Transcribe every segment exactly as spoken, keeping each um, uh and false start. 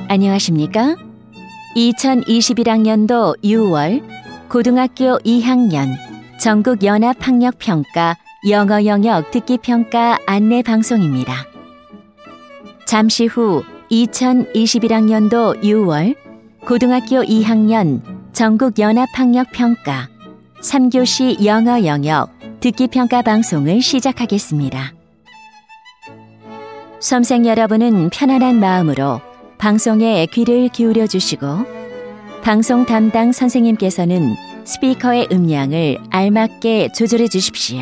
안녕하십니까? 이천이십일 학년도 유월 고등학교 이 학년 전국연합학력평가 영어 영역 듣기평가 안내 방송입니다. 잠시 후 이천이십일 학년도 유월 고등학교 이 학년 전국연합학력평가 삼 교시 영어 영역 듣기평가 방송을 시작하겠습니다. 수험생 여러분은 편안한 마음으로 방송에 귀를 기울여 주시고 방송 담당 선생님께서는 스피커의 음량을 알맞게 조절해 주십시오.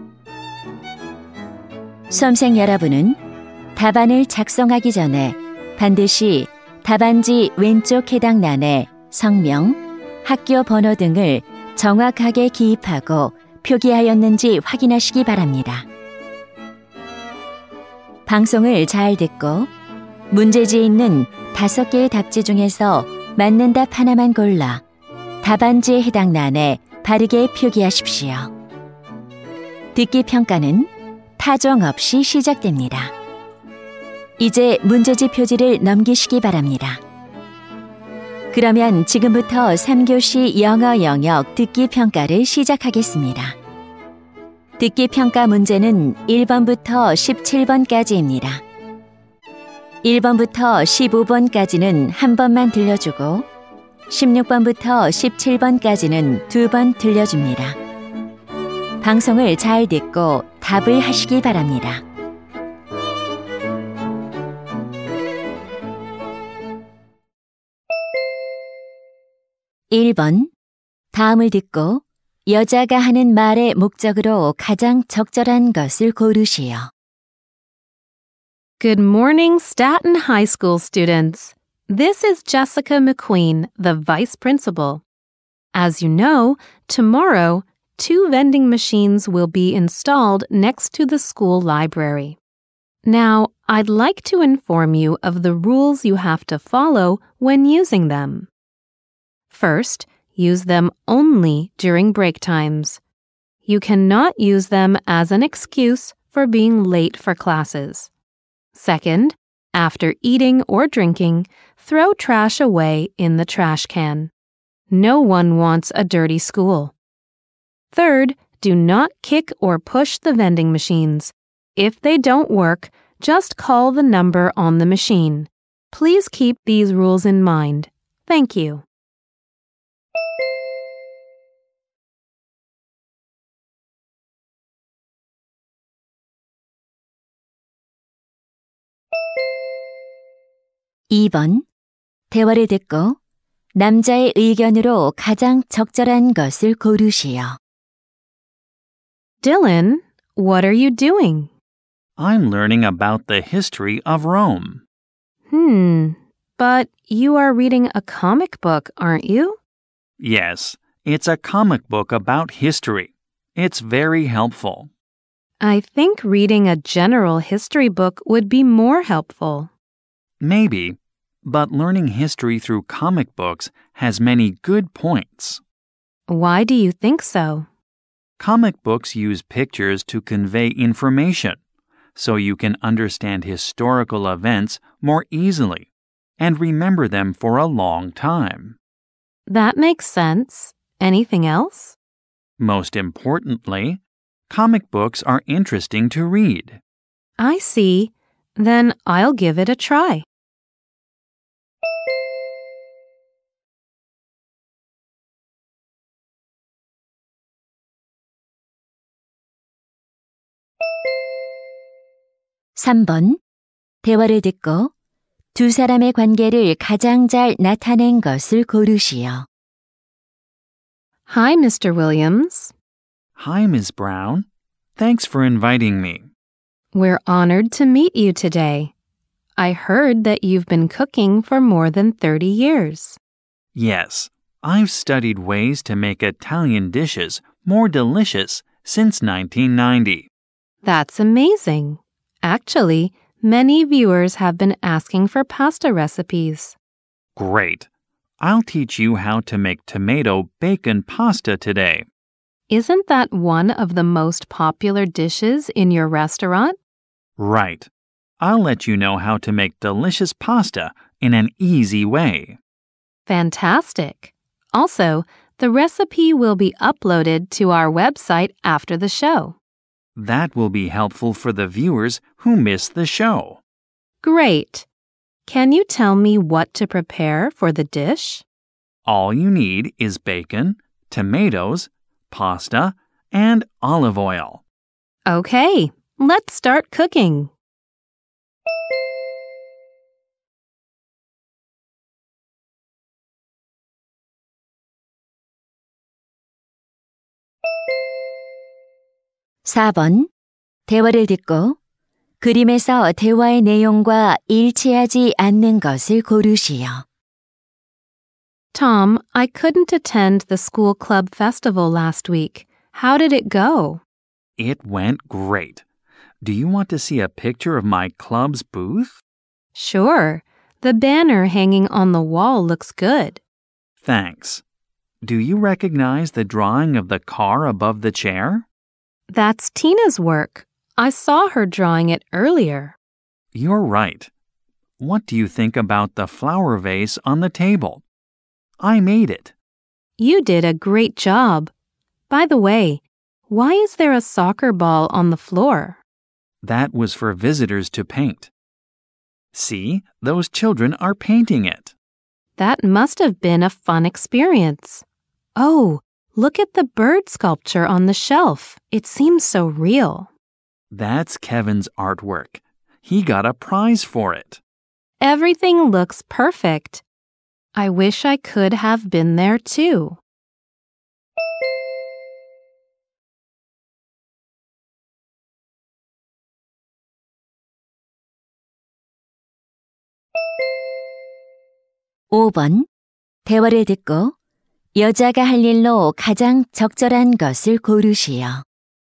수험생 여러분은 답안을 작성하기 전에 반드시 답안지 왼쪽 해당欄에 성명, 학교 번호 등을 정확하게 기입하고 표기하였는지 확인하시기 바랍니다. 방송을 잘 듣고 문제지에 있는 다섯 개의 답지 중에서 맞는 답 하나만 골라 답안지에 해당欄에 바르게 표기하십시오. 듣기 평가는 타종 없이 시작됩니다. 이제 문제지 표지를 넘기시기 바랍니다. 그러면 지금부터 삼 교시 영어 영역 듣기 평가를 시작하겠습니다. 듣기 평가 문제는 일 번부터 십칠 번까지입니다. 일 번부터 십오 번까지는 한 번만 들려주고 십육 번부터 십칠 번까지는 두 번 들려줍니다. 방송을 잘 듣고 답을 하시기 바랍니다. 일 번. 다음을 듣고 여자가 하는 말의 목적으로 가장 적절한 것을 고르시오. Good morning, Staten High School students. This is Jessica McQueen, the vice principal. As you know, tomorrow, two vending machines will be installed next to the school library. Now, I'd like to inform you of the rules you have to follow when using them. First, use them only during break times. You cannot use them as an excuse for being late for classes. Second, after eating or drinking, throw trash away in the trash can. No one wants a dirty school. Third, do not kick or push the vending machines. If they don't work, just call the number on the machine. Please keep these rules in mind. Thank you. 이 번. 대화를 듣고 남자의 의견으로 가장 적절한 것을 고르시오. Dylan, what are you doing? I'm learning about the history of Rome. Hmm, but you are reading a comic book, aren't you? Yes, it's a comic book about history. It's very helpful. I think reading a general history book would be more helpful. Maybe, but learning history through comic books has many good points. Why do you think so? Comic books use pictures to convey information, so you can understand historical events more easily and remember them for a long time. That makes sense. Anything else? Most importantly, comic books are interesting to read. I see. Then I'll give it a try. 삼 번. 대화를 듣고 두 사람의 관계를 가장 잘 나타낸 것을 고르시오. Hi, Mister Williams. Hi, Miss Brown. Thanks for inviting me. We're honored to meet you today. I heard that you've been cooking for more than thirty years. Yes, I've studied ways to make Italian dishes more delicious since nineteen ninety. That's amazing. Actually, many viewers have been asking for pasta recipes. Great. I'll teach you how to make tomato bacon pasta today. Isn't that one of the most popular dishes in your restaurant? Right. I'll let you know how to make delicious pasta in an easy way. Fantastic. Also, the recipe will be uploaded to our website after the show. That will be helpful for the viewers who missed the show. Great. Can you tell me what to prepare for the dish? All you need is bacon, tomatoes, pasta, and olive oil. Okay, let's start cooking. 사 번. 대화를 듣고 그림에서 대화의 내용과 일치하지 않는 것을 고르시오. Tom, I couldn't attend the school club festival last week. How did it go? It went great. Do you want to see a picture of my club's booth? Sure. The banner hanging on the wall looks good. Thanks. Do you recognize the drawing of the car above the chair? That's Tina's work. I saw her drawing it earlier. You're right. What do you think about the flower vase on the table? I made it. You did a great job. By the way, why is there a soccer ball on the floor? That was for visitors to paint. See, those children are painting it. That must have been a fun experience. Oh, look at the bird sculpture on the shelf. It seems so real. That's Kevin's artwork. He got a prize for it. Everything looks perfect. I wish I could have been there too. 오 번. 대화를 듣고 여자가 할 일로 가장 적절한 것을 고르시오.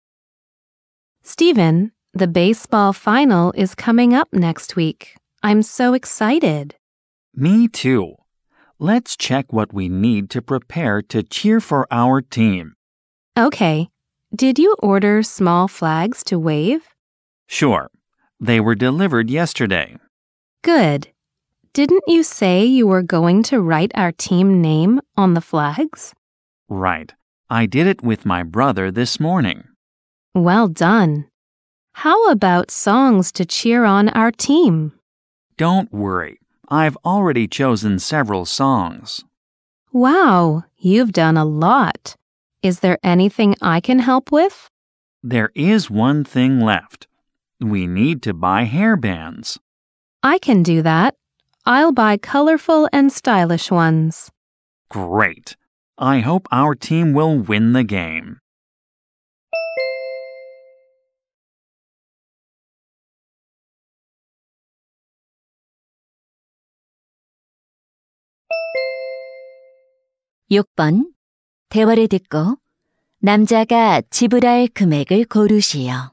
Steven, the baseball final is coming up next week. I'm so excited. Me too. Let's check what we need to prepare to cheer for our team. Okay. Did you order small flags to wave? Sure. They were delivered yesterday. Good. Didn't you say you were going to write our team name on the flags? Right. I did it with my brother this morning. Well done. How about songs to cheer on our team? Don't worry. I've already chosen several songs. Wow, you've done a lot. Is there anything I can help with? There is one thing left. We need to buy hairbands. I can do that. I'll buy colorful and stylish ones. Great. I hope our team will win the game. 육 번. 대화를 듣고 남자가 지불할 금액을 고르시오.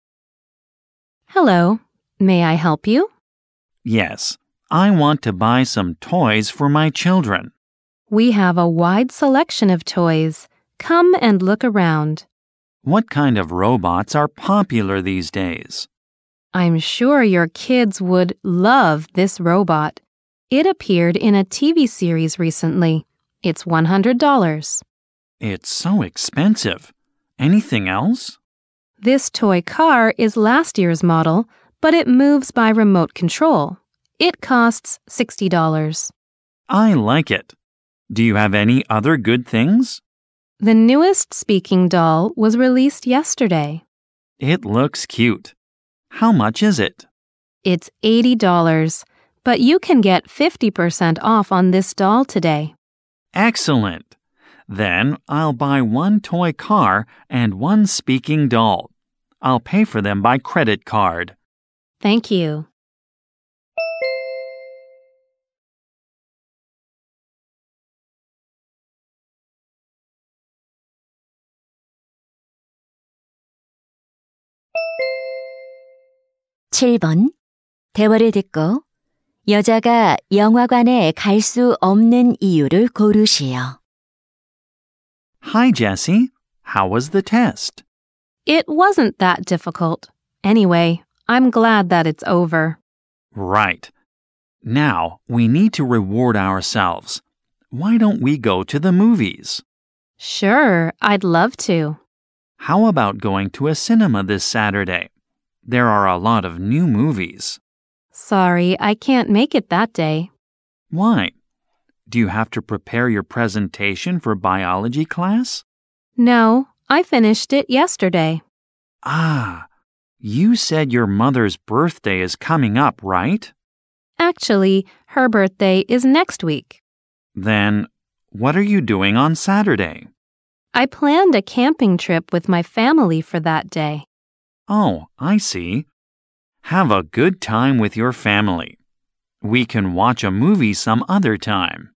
Hello, may I help you? Yes, I want to buy some toys for my children. We have a wide selection of toys. Come and look around. What kind of robots are popular these days? I'm sure your kids would love this robot. It appeared in a T V series recently. It's one hundred dollars. It's so expensive. Anything else? This toy car is last year's model, but it moves by remote control. It costs sixty dollars. I like it. Do you have any other good things? The newest speaking doll was released yesterday. It looks cute. How much is it? It's eighty dollars, but you can get fifty percent off on this doll today. Excellent. Then I'll buy one toy car and one speaking doll. I'll pay for them by credit card. Thank you. 칠 번. 대화를 듣고 여자가 영화관에 갈 수 없는 이유를 고르시오. Hi, Jessie. How was the test? It wasn't that difficult. Anyway, I'm glad that it's over. Right. Now, we need to reward ourselves. Why don't we go to the movies? Sure, I'd love to. How about going to a cinema this Saturday? There are a lot of new movies. Sorry, I can't make it that day. Why? Do you have to prepare your presentation for biology class? No, I finished it yesterday. Ah, you said your mother's birthday is coming up, right? Actually, her birthday is next week. Then, what are you doing on Saturday? I planned a camping trip with my family for that day. Oh, I see. Have a good time with your family. We can watch a movie some other time.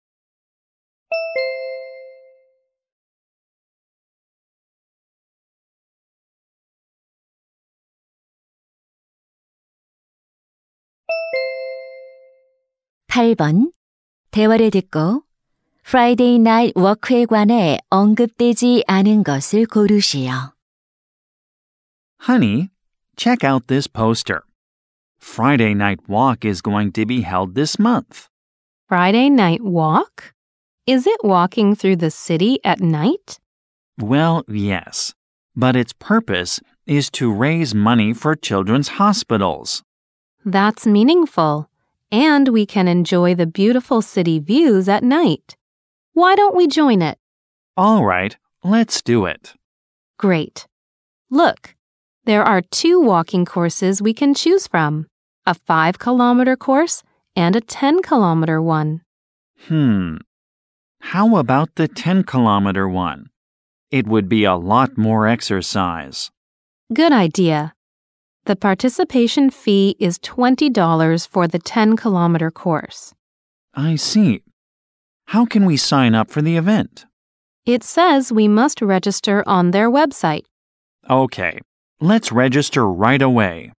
팔 번. 대화를 듣고 Friday Night Walk에 관해 언급되지 않은 것을 고르시오. Honey, check out this poster. Friday Night Walk is going to be held this month. Friday night walk? Is it walking through the city at night? Well, yes, but its purpose is to raise money for children's hospitals. That's meaningful. And we can enjoy the beautiful city views at night. Why don't we join it? All right, let's do it. Great. Look, there are two walking courses we can choose from, a five-kilometer course and a ten-kilometer one. Hmm. How about the ten-kilometer one? It would be a lot more exercise. Good idea. The participation fee is twenty dollars for the ten-kilometer course. I see. How can we sign up for the event? It says we must register on their website. Okay, let's register right away.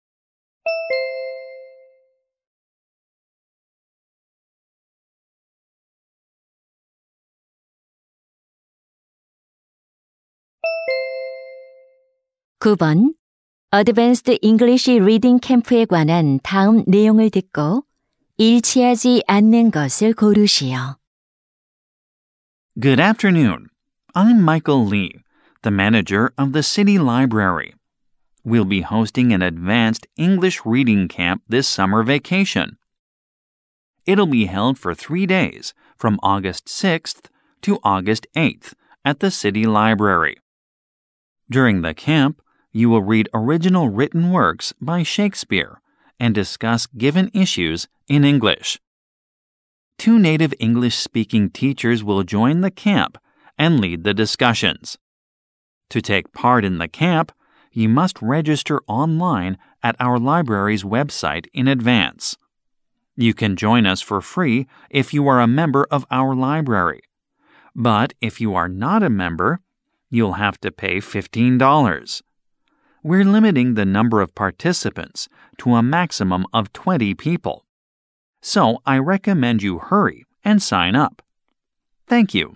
구 번. Advanced English Reading Camp에 관한 다음 내용을 듣고 일치하지 않는 것을 고르시오. Good afternoon. I'm Michael Lee, the manager of the City Library. We'll be hosting an advanced English reading camp this summer vacation. It'll be held for three days, from August sixth to August eighth, at the City Library. During the camp, you will read original written works by Shakespeare and discuss given issues in English. Two native English-speaking teachers will join the camp and lead the discussions. To take part in the camp, you must register online at our library's website in advance. You can join us for free if you are a member of our library. But if you are not a member, you'll have to pay fifteen dollars. We're limiting the number of participants to a maximum of twenty people. So I recommend you hurry and sign up. Thank you.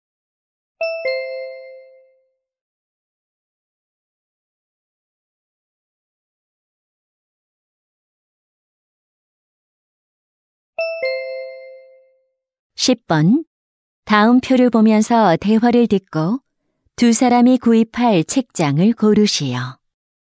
십 번. 다음 표를 보면서 대화를 듣고 두 사람이 구입할 책장을 고르시오.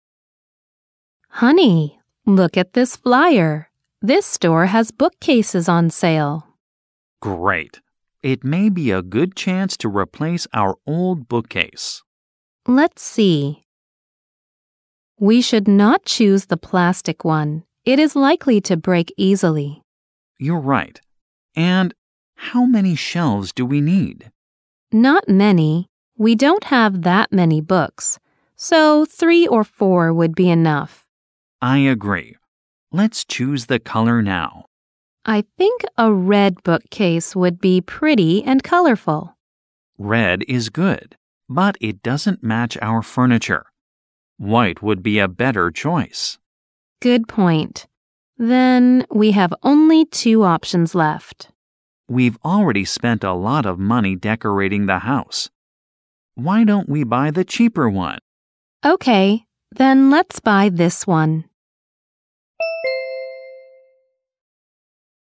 Honey, look at this flyer. This store has bookcases on sale. Great. It may be a good chance to replace our old bookcase. Let's see. We should not choose the plastic one. It is likely to break easily. You're right. And how many shelves do we need? Not many. We don't have that many books, so three or four would be enough. I agree. Let's choose the color now. I think a red bookcase would be pretty and colorful. Red is good, but it doesn't match our furniture. White would be a better choice. Good point. Then we have only two options left. We've already spent a lot of money decorating the house. Why don't we buy the cheaper one? Okay, then let's buy this one.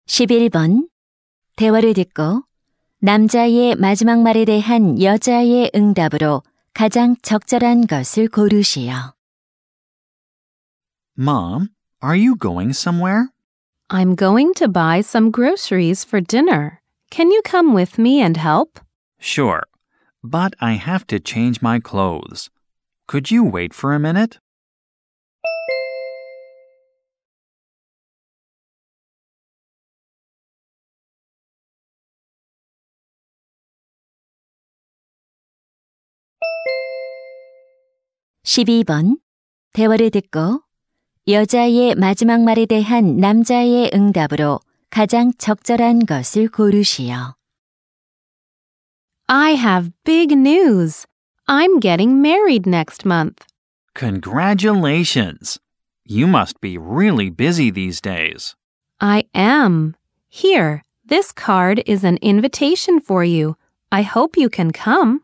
십일 번. 대화를 듣고 남자의 마지막 말에 대한 여자의 응답으로 가장 적절한 것을 고르시오. Mom, are you going somewhere? I'm going to buy some groceries for dinner. Can you come with me and help? Sure, but I have to change my clothes. Could you wait for a minute? 십이 번. 대화를 듣고 여자의 마지막 말에 대한 남자의 응답으로 가장 적절한 것을 고르시오. I have big news. I'm getting married next month. Congratulations! You must be really busy these days. I am. Here, this card is an invitation for you. I hope you can come.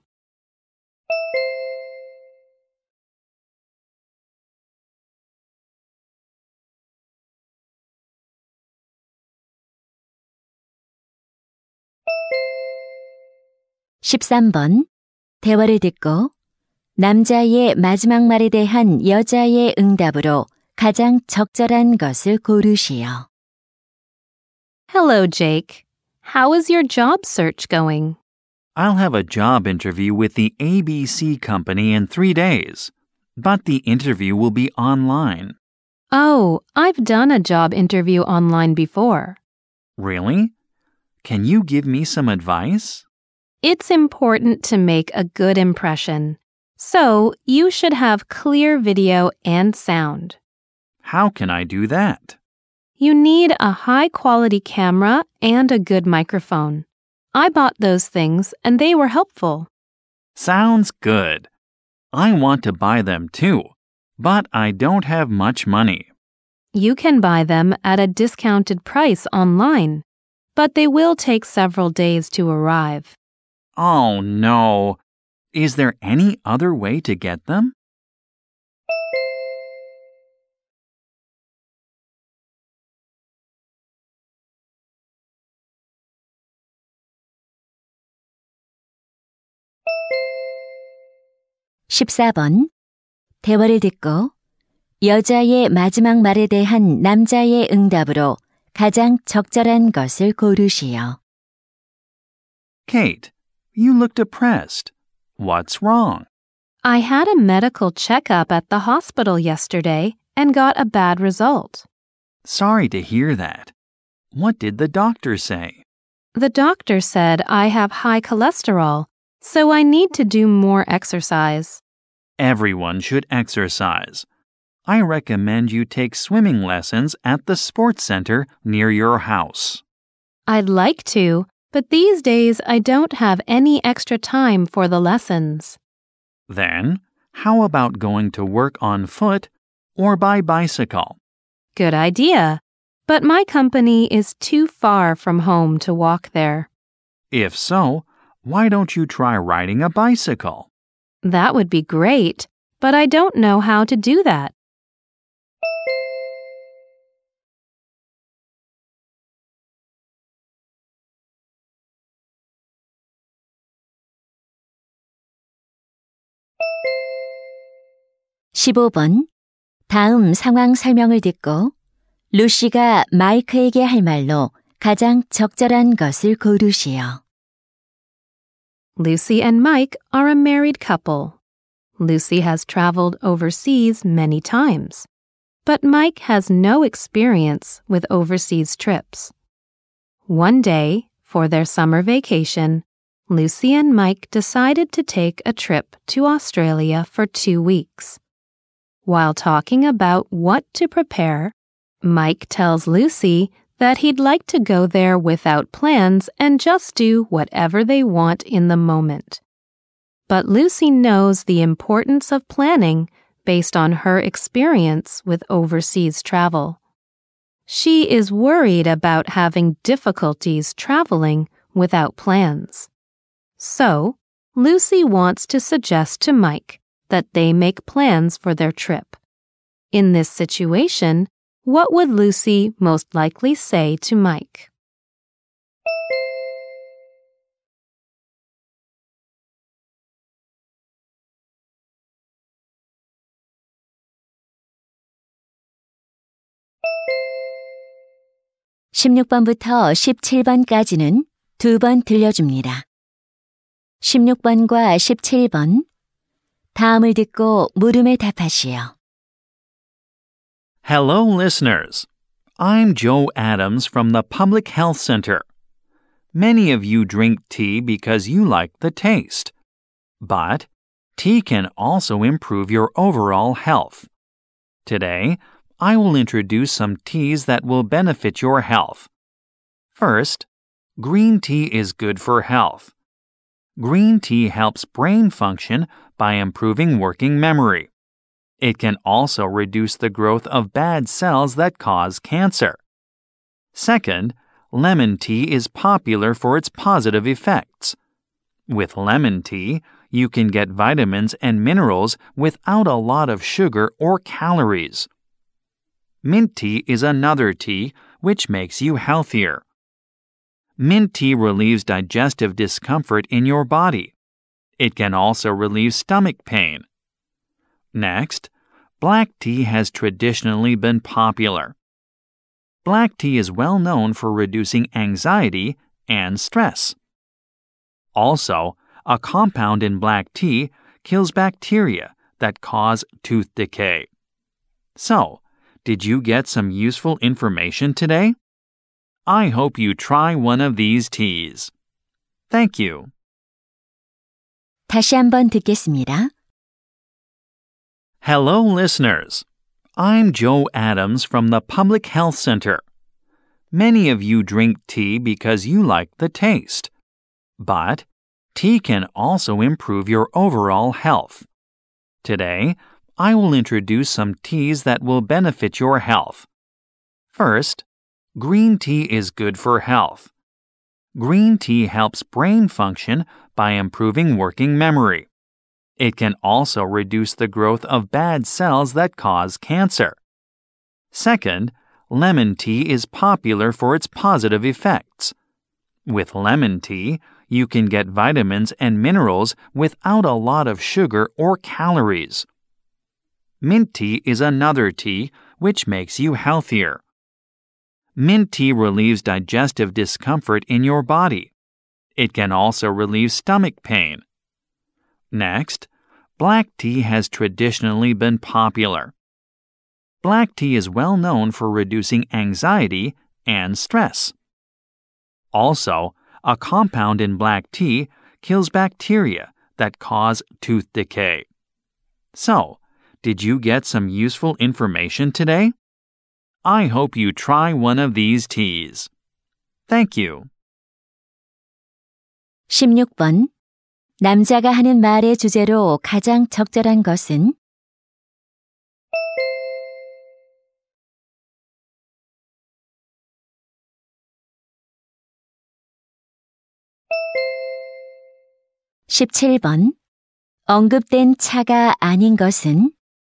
십삼 번. 대화를 듣고 남자의 마지막 말에 대한 여자의 응답으로 가장 적절한 것을 고르시오. Hello, Jake. How is your job search going? I'll have a job interview with the A B C company in three days, but the interview will be online. Oh, I've done a job interview online before. Really? Can you give me some advice? It's important to make a good impression. So, you should have clear video and sound. How can I do that? You need a high-quality camera and a good microphone. I bought those things and they were helpful. Sounds good. I want to buy them too, but I don't have much money. You can buy them at a discounted price online, but they will take several days to arrive. Oh no. Is there any other way to get them? 십사 번. 대화를 듣고 여자의 마지막 말에 대한 남자의 응답으로 가장 적절한 것을 고르시오. Kate, you look depressed. What's wrong? I had a medical checkup at the hospital yesterday and got a bad result. Sorry to hear that. What did the doctor say? The doctor said I have high cholesterol, so I need to do more exercise. Everyone should exercise. I recommend you take swimming lessons at the sports center near your house. I'd like to, but these days I don't have any extra time for the lessons. Then, how about going to work on foot or by bicycle? Good idea. But my company is too far from home to walk there. If so, why don't you try riding a bicycle? That would be great, but I don't know how to do that. 십오 번. 다음 상황 설명을 듣고 루시가 마이크에게 할 말로 가장 적절한 것을 고르시오. Lucy and Mike are a married couple. Lucy has traveled overseas many times, but Mike has no experience with overseas trips. One day, for their summer vacation, Lucy and Mike decided to take a trip to Australia for two weeks. While talking about what to prepare, Mike tells Lucy that he'd like to go there without plans and just do whatever they want in the moment. But Lucy knows the importance of planning based on her experience with overseas travel. She is worried about having difficulties traveling without plans. So, Lucy wants to suggest to Mike that they make plans for their trip. In this situation, what would Lucy most likely say to Mike? 십육 번부터 십칠 번까지는 두 번 들려줍니다. 십육 번과 십칠 번, 다음을 듣고 물음에 답하시오. Hello, listeners. I'm Joe Adams from the Public Health Center. Many of you drink tea because you like the taste. But tea can also improve your overall health. Today, I will introduce some teas that will benefit your health. First, green tea is good for health. Green tea helps brain function by improving working memory. It can also reduce the growth of bad cells that cause cancer. Second, lemon tea is popular for its positive effects. With lemon tea, you can get vitamins and minerals without a lot of sugar or calories. Mint tea is another tea which makes you healthier. Mint tea relieves digestive discomfort in your body. It can also relieve stomach pain. Next, black tea has traditionally been popular. Black tea is well known for reducing anxiety and stress. Also, a compound in black tea kills bacteria that cause tooth decay. So, did you get some useful information today? I hope you try one of these teas. Thank you. 다시 한번 듣겠습니다. Hello, listeners. I'm Joe Adams from the Public Health Center. Many of you drink tea because you like the taste. But tea can also improve your overall health. Today, I will introduce some teas that will benefit your health. First, green tea is good for health. Green tea helps brain function by improving working memory. It can also reduce the growth of bad cells that cause cancer. Second, lemon tea is popular for its positive effects. With lemon tea, you can get vitamins and minerals without a lot of sugar or calories. Mint tea is another tea which makes you healthier. Mint tea relieves digestive discomfort in your body. It can also relieve stomach pain. Next, black tea has traditionally been popular. Black tea is well known for reducing anxiety and stress. Also, a compound in black tea kills bacteria that cause tooth decay. So, did you get some useful information today? I hope you try one of these teas. Thank you. 십육 번. 남자가 하는 말의 주제로 가장 적절한 것은? 십칠 번. 언급된 차가 아닌 것은?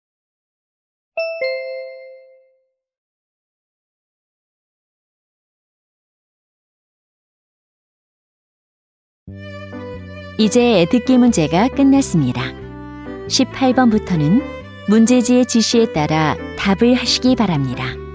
이제 듣기 문제가 끝났습니다. 십팔 번부터는 문제지의 지시에 따라 답을 하시기 바랍니다.